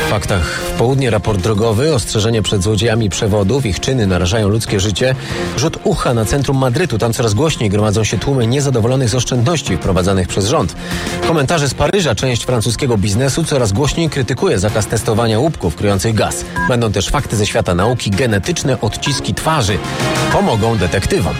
faktach w południe raport drogowy, ostrzeżenie przed złodziejami przewodów, ich czyny narażają ludzkie życie, rzut ucha na centrum Madrytu, tam coraz głośniej gromadzą się tłumy niezadowolonych z oszczędności wprowadzanych przez rząd. Komentarze z Paryża, część francuskiego biznesu coraz głośniej krytykuje zakaz testowania łupków kryjących gaz. Będą też fakty ze świata nauki, genetyczne odciski twarzy pomogą detektywom.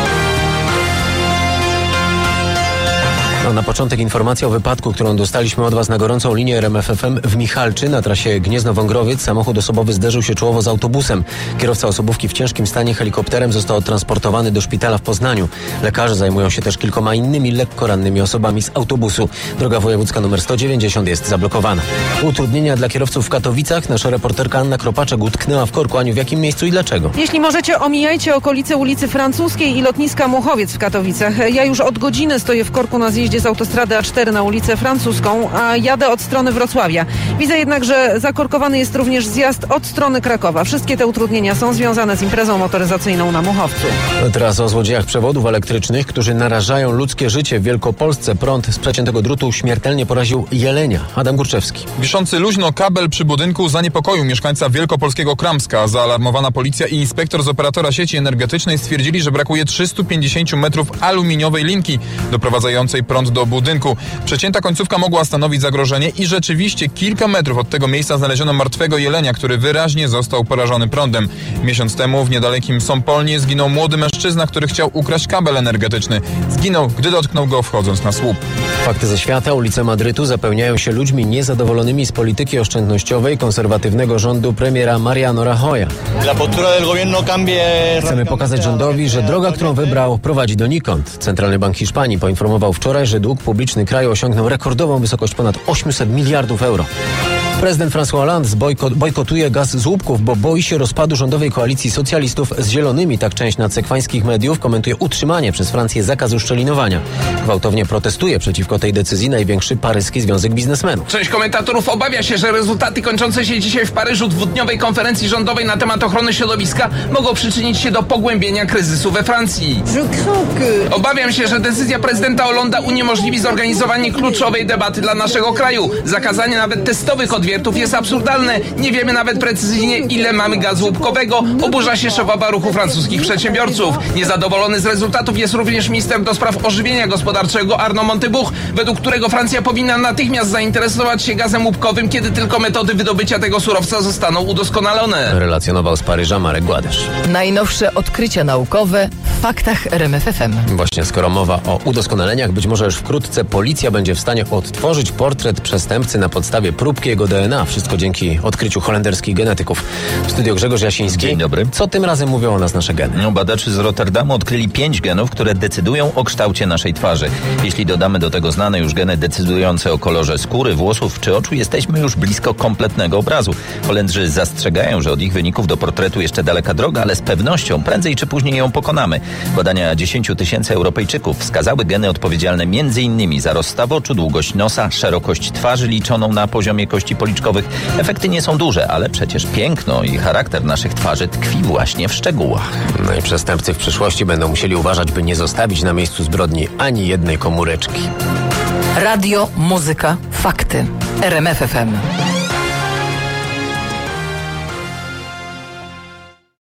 Na początek informacja o wypadku, którą dostaliśmy od Was na gorącą linię RMF FM w Michalczy na trasie Gniezno-Wągrowiec. Samochód osobowy zderzył się czołowo z autobusem. Kierowca osobówki w ciężkim stanie helikopterem został odtransportowany do szpitala w Poznaniu. Lekarze zajmują się też kilkoma innymi lekko rannymi osobami z autobusu. Droga wojewódzka nr 190 jest zablokowana. Utrudnienia dla kierowców w Katowicach. Nasza reporterka Anna Kropaczek utknęła w korku. Aniu, w jakim miejscu i dlaczego? Jeśli możecie, omijajcie okolice ulicy Francuskiej i lotniska Muchowiec w Katowicach. Ja już od godziny stoję w korku na zjeździe z autostrady A4 na ulicę Francuską, a jadę od strony Wrocławia. Widzę jednak, że zakorkowany jest również zjazd od strony Krakowa. Wszystkie te utrudnienia są związane z imprezą motoryzacyjną na Muchowcu. Teraz o złodziejach przewodów elektrycznych, którzy narażają ludzkie życie w Wielkopolsce. Prąd z przeciętego drutu śmiertelnie poraził jelenia. Adam Górczewski. Wiszący luźno kabel przy budynku zaniepokoił mieszkańca wielkopolskiego Kramska. Zaalarmowana policja i inspektor z operatora sieci energetycznej stwierdzili, że brakuje 350 metrów aluminiowej linki doprowadzającej prąd do budynku. Przecięta końcówka mogła stanowić zagrożenie i rzeczywiście kilka metrów od tego miejsca znaleziono martwego jelenia, który wyraźnie został porażony prądem. Miesiąc temu w niedalekim Sąpolnie zginął młody mężczyzna, który chciał ukraść kabel energetyczny. Zginął, gdy dotknął go wchodząc na słup. Fakty ze świata. Ulice Madrytu zapełniają się ludźmi niezadowolonymi z polityki oszczędnościowej konserwatywnego rządu premiera Mariano Rajoya. Chcemy pokazać rządowi, że droga, którą wybrał, prowadzi donikąd. Centralny Bank Hiszpanii poinformował wczoraj, że dług publiczny kraju osiągnął rekordową wysokość ponad 800 miliardów euro. Prezydent François Hollande bojkotuje gaz z łupków, bo boi się rozpadu rządowej koalicji socjalistów z zielonymi. Tak część nadsekwańskich mediów komentuje utrzymanie przez Francję zakazu szczelinowania. Gwałtownie protestuje przeciwko tej decyzji największy paryski związek biznesmenów. Część komentatorów obawia się, że rezultaty kończące się dzisiaj w Paryżu dwudniowej konferencji rządowej na temat ochrony środowiska mogą przyczynić się do pogłębienia kryzysu we Francji. Obawiam się, że decyzja prezydenta Hollande'a uniemożliwi zorganizowanie kluczowej debaty dla naszego kraju. Zakazanie nawet testowych odwiertów jest absurdalne. Nie wiemy nawet precyzyjnie, ile mamy gazu łupkowego. Oburza się szefowa ruchu francuskich przedsiębiorców. Niezadowolony z rezultatów jest również minister do spraw ożywienia gospodarczego Arnaud Montebourg, według którego Francja powinna natychmiast zainteresować się gazem łupkowym, kiedy tylko metody wydobycia tego surowca zostaną udoskonalone. Relacjonował z Paryża Marek Gładysz. Najnowsze odkrycia naukowe w faktach RMF FM. Właśnie, skoro mowa o udoskonaleniach, być może już wkrótce policja będzie w stanie odtworzyć portret przestępcy na podstawie próbki jego DNA. Wszystko dzięki odkryciu holenderskich genetyków. W studiu Grzegorz Jasiński. Dzień dobry. Co tym razem mówią o nas nasze geny? Badacze z Rotterdamu odkryli 5 genów, które decydują o kształcie naszej twarzy. Jeśli dodamy do tego znane już geny decydujące o kolorze skóry, włosów czy oczu, jesteśmy już blisko kompletnego obrazu. Holendrzy zastrzegają, że od ich wyników do portretu jeszcze daleka droga, ale z pewnością prędzej czy później ją pokonamy. Badania 10 000 Europejczyków wskazały geny odpowiedzialne m.in. za rozstaw oczu, długość nosa, szerokość twarzy liczoną na poziomie kości policzkowych. Efekty nie są duże, ale przecież piękno i charakter naszych twarzy tkwi właśnie w szczegółach. No i przestępcy w przyszłości będą musieli uważać, by nie zostawić na miejscu zbrodni ani jednej komóreczki. Radio, muzyka, fakty. RMF FM.